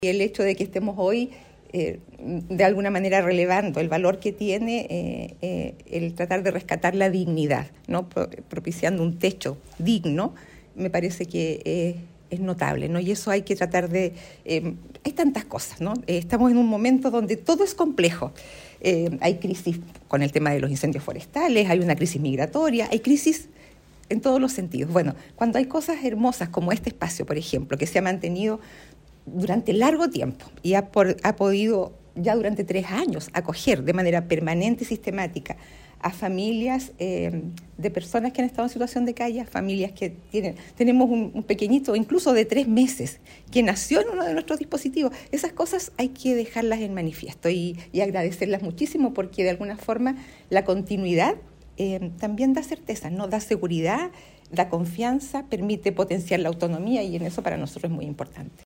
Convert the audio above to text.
Y el hecho de que estemos hoy de alguna manera relevando el valor que tiene el tratar de rescatar la dignidad, ¿no? Propiciando un techo digno, me parece que es notable, ¿no? Y eso hay que tratar de... hay tantas cosas, ¿no? Estamos en un momento donde todo es complejo. Hay crisis con el tema de los incendios forestales, hay una crisis migratoria, hay crisis en todos los sentidos. Bueno, cuando hay cosas hermosas como este espacio, por ejemplo, que se ha mantenido durante largo tiempo y ha podido ya durante 3 años acoger de manera permanente y sistemática a familias de personas que han estado en situación de calle, familias que tenemos un pequeñito, incluso de 3 meses, que nació en uno de nuestros dispositivos. Esas cosas hay que dejarlas en manifiesto y agradecerlas muchísimo, porque de alguna forma la continuidad también da certeza, ¿no? Da seguridad, da confianza, permite potenciar la autonomía, y en eso para nosotros es muy importante.